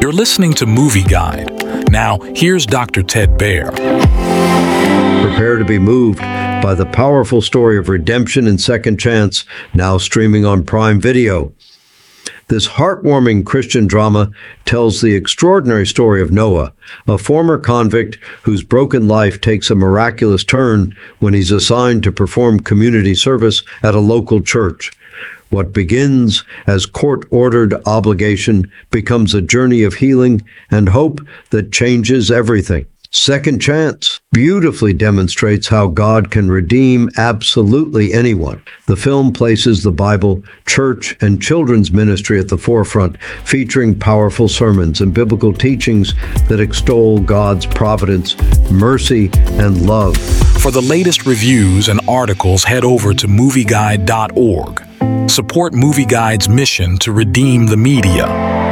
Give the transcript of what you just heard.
You're listening to Movie Guide. Now, here's Dr. Ted Baehr. Prepare to be moved by the powerful story of redemption and second chance, now streaming on Prime Video. This heartwarming Christian drama tells the extraordinary story of Noah, a former convict whose broken life takes a miraculous turn when he's assigned to perform community service at a local church. What begins as court-ordered obligation becomes a journey of healing and hope that changes everything. Second Chance beautifully demonstrates how God can redeem absolutely anyone. The film places the Bible, church, and children's ministry at the forefront, featuring powerful sermons and biblical teachings that extol God's providence, mercy, and love. For the latest reviews and articles, head over to movieguide.org. Support Movie Guide's mission to redeem the media.